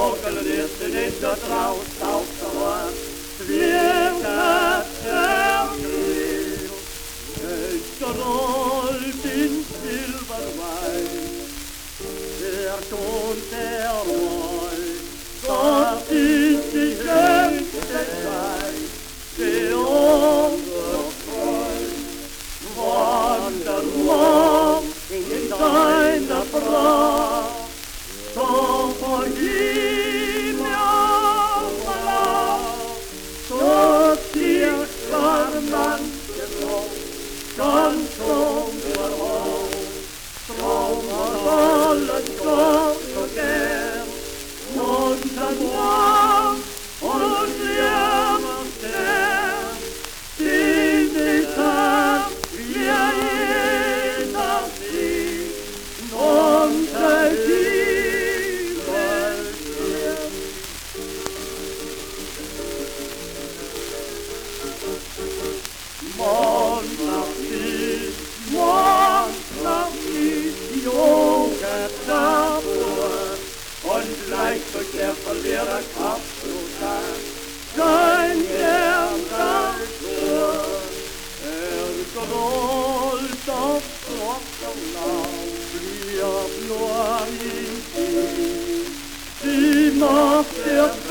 Orgelisten in der Traut auf der Wand, wird das Herrlich, es gerollt in Silberwein, der Ton der Roll, das ist die schönste Zeit, die unser Freund wandert morgen in seiner Pracht. So vergib mir Verlauf, so zieht manche Traum, ganz unverhoff. Traum hat alles Gott so gern, und das Traum und Leben stern, die nicht hat, wie jeder sieht, und die Augen davor und leicht durch der Verlierer Kraft zu sein, sein Ernst gerollt auf Trockenlauf, blieb nur in die Macht der